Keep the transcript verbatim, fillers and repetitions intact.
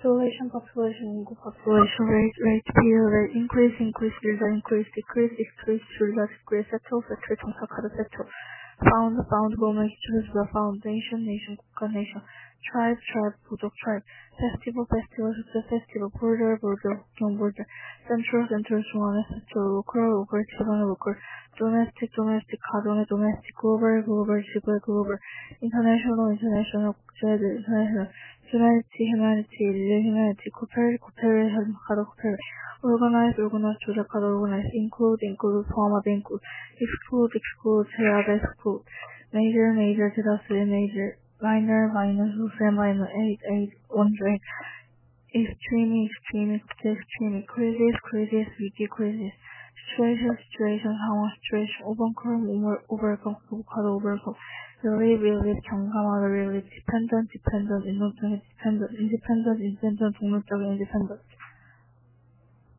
Population, population, ingu, population, rate, rate, period, rate, increase, increase, result, increase, decrease, decrease, result, decrease, settle, settle, transakada, settle. Found, found, government, choose the foundation, nation, 국가, nation. Tribe, tribe, 부족, tribe. Festival, festival, 숙제, festival, border, border, 국경, border. Central, central, 중앙에, central, local, local, 지방에, local. Domestic, domestic, 가정에, domestic, global, global, 지구에, global. International, international, 국제들, international. Humanity, humanity, 인류, humanity, 코펠, 코펠, 가다, 코펠. Organize, organize, 조작하다, organize. Include, include, 포함하다, include. Exclude, exclude, 제외하다, exclude. Major, major, 대다수의 major. Minor, minor, 소수의 minor. Aid, aid, wondering. Extreme, extreme, extreme. Crisis, crisis, 위기, crisis. Situation, situation, 상황, situation. Overcome, over, overcome, 극복하다, overcome. Relieve, relieve, 경감하다, relieve. Dependent, dependent, 인동적인 dependent. Independent, independent, 독립적인 independent.